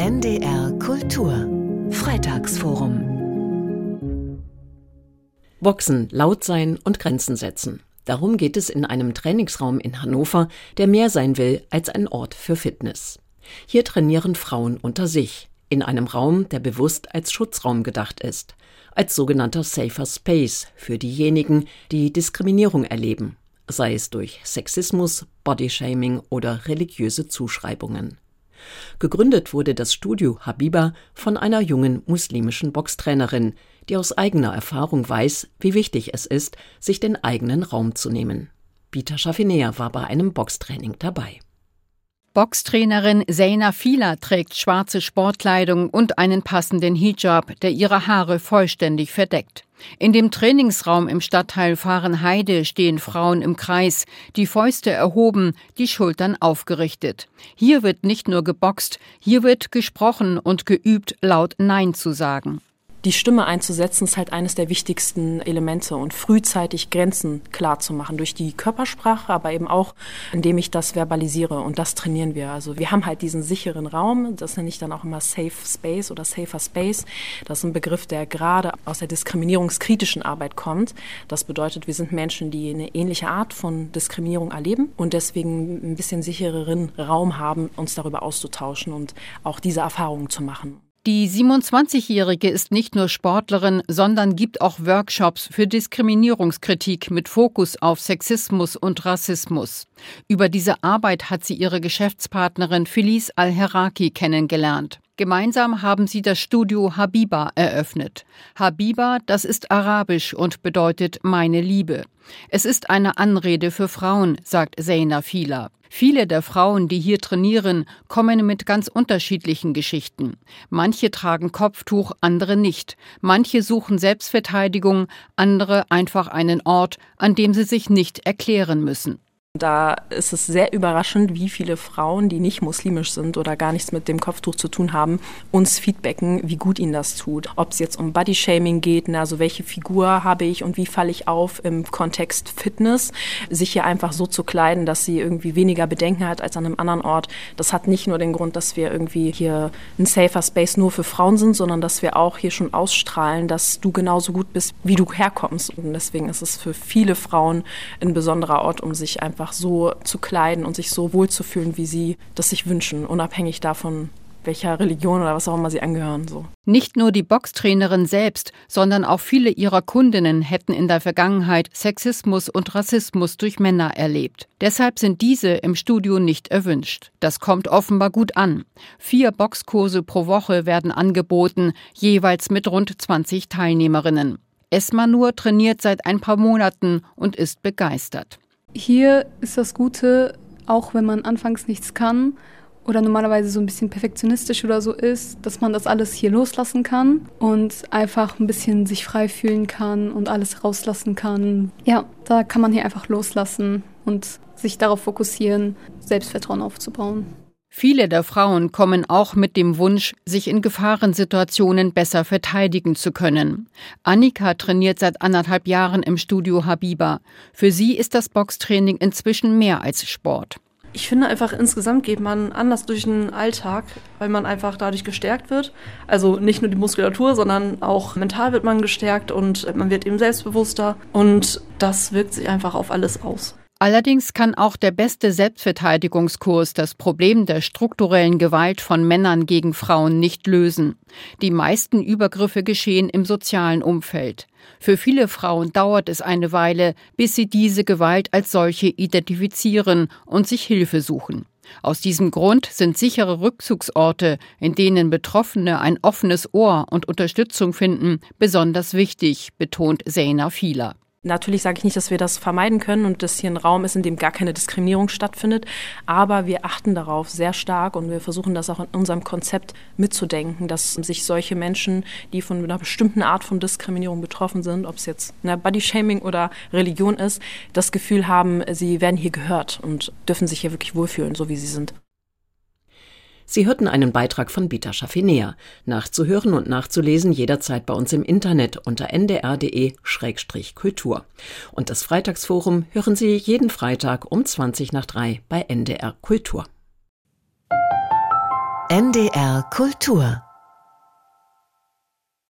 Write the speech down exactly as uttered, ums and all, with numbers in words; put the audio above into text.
N D R Kultur Freitagsforum. Boxen, laut sein und Grenzen setzen. Darum geht es in einem Trainingsraum in Hannover, der mehr sein will als ein Ort für Fitness. Hier trainieren Frauen unter sich, in einem Raum, der bewusst als Schutzraum gedacht ist, als sogenannter Safer Space für diejenigen, die Diskriminierung erleben, sei es durch Sexismus, Bodyshaming oder religiöse Zuschreibungen. Gegründet wurde das Studio Habiba von einer jungen muslimischen Boxtrainerin, die aus eigener Erfahrung weiß, wie wichtig es ist, sich den eigenen Raum zu nehmen. Bita Schaffinea war bei einem Boxtraining dabei. Boxtrainerin Zeina Fila trägt schwarze Sportkleidung und einen passenden Hijab, der ihre Haare vollständig verdeckt. In dem Trainingsraum im Stadtteil Fahrenheide stehen Frauen im Kreis, die Fäuste erhoben, die Schultern aufgerichtet. Hier wird nicht nur geboxt, hier wird gesprochen und geübt, laut Nein zu sagen. Die Stimme einzusetzen ist halt eines der wichtigsten Elemente und frühzeitig Grenzen klar zu machen durch die Körpersprache, aber eben auch, indem ich das verbalisiere, und das trainieren wir. Also wir haben halt diesen sicheren Raum, das nenne ich dann auch immer Safe Space oder Safer Space. Das ist ein Begriff, der gerade aus der diskriminierungskritischen Arbeit kommt. Das bedeutet, wir sind Menschen, die eine ähnliche Art von Diskriminierung erleben und deswegen ein bisschen sichereren Raum haben, uns darüber auszutauschen und auch diese Erfahrungen zu machen. Die siebenundzwanzigjährige ist nicht nur Sportlerin, sondern gibt auch Workshops für Diskriminierungskritik mit Fokus auf Sexismus und Rassismus. Über diese Arbeit hat sie ihre Geschäftspartnerin Felice Al-Heraki kennengelernt. Gemeinsam haben sie das Studio Habiba eröffnet. Habiba, das ist arabisch und bedeutet meine Liebe. Es ist eine Anrede für Frauen, sagt Zeina Fila. Viele der Frauen, die hier trainieren, kommen mit ganz unterschiedlichen Geschichten. Manche tragen Kopftuch, andere nicht. Manche suchen Selbstverteidigung, andere einfach einen Ort, an dem sie sich nicht erklären müssen. Da ist es sehr überraschend, wie viele Frauen, die nicht muslimisch sind oder gar nichts mit dem Kopftuch zu tun haben, uns feedbacken, wie gut ihnen das tut. Ob es jetzt um Bodyshaming geht, also welche Figur habe ich und wie falle ich auf im Kontext Fitness, sich hier einfach so zu kleiden, dass sie irgendwie weniger Bedenken hat als an einem anderen Ort. Das hat nicht nur den Grund, dass wir irgendwie hier ein Safer Space nur für Frauen sind, sondern dass wir auch hier schon ausstrahlen, dass du genauso gut bist, wie du herkommst. Und deswegen ist es für viele Frauen ein besonderer Ort, um sich einfach so zu kleiden und sich so wohlzufühlen, wie sie das sich wünschen, unabhängig davon, welcher Religion oder was auch immer sie angehören. So. Nicht nur die Boxtrainerin selbst, sondern auch viele ihrer Kundinnen hätten in der Vergangenheit Sexismus und Rassismus durch Männer erlebt. Deshalb sind diese im Studio nicht erwünscht. Das kommt offenbar gut an. Vier Boxkurse pro Woche werden angeboten, jeweils mit rund zwanzig Teilnehmerinnen. Esma Nur trainiert seit ein paar Monaten und ist begeistert. Hier ist das Gute, auch wenn man anfangs nichts kann oder normalerweise so ein bisschen perfektionistisch oder so ist, dass man das alles hier loslassen kann und einfach ein bisschen sich frei fühlen kann und alles rauslassen kann. Ja, da kann man hier einfach loslassen und sich darauf fokussieren, Selbstvertrauen aufzubauen. Viele der Frauen kommen auch mit dem Wunsch, sich in Gefahrensituationen besser verteidigen zu können. Annika trainiert seit anderthalb Jahren im Studio Habiba. Für sie ist das Boxtraining inzwischen mehr als Sport. Ich finde einfach, insgesamt geht man anders durch den Alltag, weil man einfach dadurch gestärkt wird. Also nicht nur die Muskulatur, sondern auch mental wird man gestärkt und man wird eben selbstbewusster. Und das wirkt sich einfach auf alles aus. Allerdings kann auch der beste Selbstverteidigungskurs das Problem der strukturellen Gewalt von Männern gegen Frauen nicht lösen. Die meisten Übergriffe geschehen im sozialen Umfeld. Für viele Frauen dauert es eine Weile, bis sie diese Gewalt als solche identifizieren und sich Hilfe suchen. Aus diesem Grund sind sichere Rückzugsorte, in denen Betroffene ein offenes Ohr und Unterstützung finden, besonders wichtig, betont Zeina Fila. Natürlich sage ich nicht, dass wir das vermeiden können und dass hier ein Raum ist, in dem gar keine Diskriminierung stattfindet, aber wir achten darauf sehr stark und wir versuchen das auch in unserem Konzept mitzudenken, dass sich solche Menschen, die von einer bestimmten Art von Diskriminierung betroffen sind, ob es jetzt eine Bodyshaming oder Religion ist, das Gefühl haben, sie werden hier gehört und dürfen sich hier wirklich wohlfühlen, so wie sie sind. Sie hörten einen Beitrag von Bita Schaffinea. Nachzuhören und nachzulesen jederzeit bei uns im Internet unter n d r punkt d e Schrägstrich Kultur. Und das Freitagsforum hören Sie jeden Freitag um zwanzig nach drei bei N D R Kultur. N D R Kultur